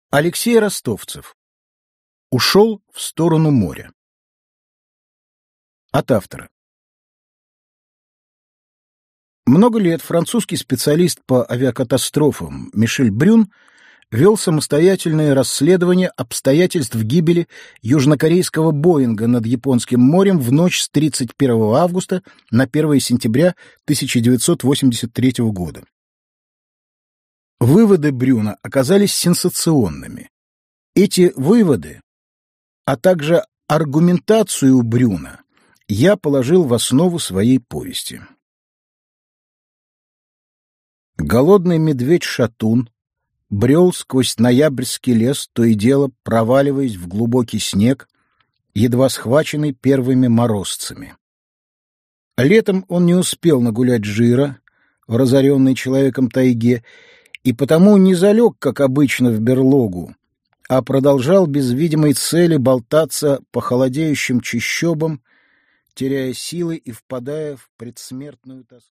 Алексей Ростовцев. Ушел в сторону моря. От автора. Много лет французский специалист по авиакатастрофам Мишель Брюн вел самостоятельное расследование обстоятельств гибели южнокорейского Боинга над Японским морем в ночь с 31 августа на 1 сентября 1983 года. Выводы Брюна оказались сенсационными. Эти выводы, а также аргументацию Брюна, я положил в основу своей повести. Голодный медведь-шатун брел сквозь ноябрьский лес, то и дело проваливаясь в глубокий снег, едва схваченный первыми морозцами. Летом он не успел нагулять жира в разоренной человеком тайге и потому не залег, как обычно, в берлогу, а продолжал без видимой цели болтаться по холодеющим чащобам, теряя силы и впадая в предсмертную тоску.